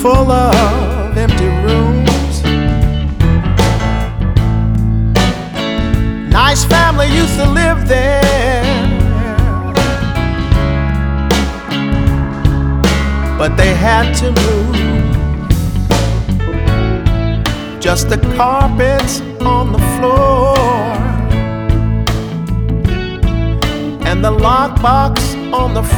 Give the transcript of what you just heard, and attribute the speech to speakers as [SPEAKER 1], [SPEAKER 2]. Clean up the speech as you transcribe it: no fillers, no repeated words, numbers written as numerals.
[SPEAKER 1] full of empty rooms. Nice family used to live there, but they had to move. Just the carpets on the floor and the lockbox on the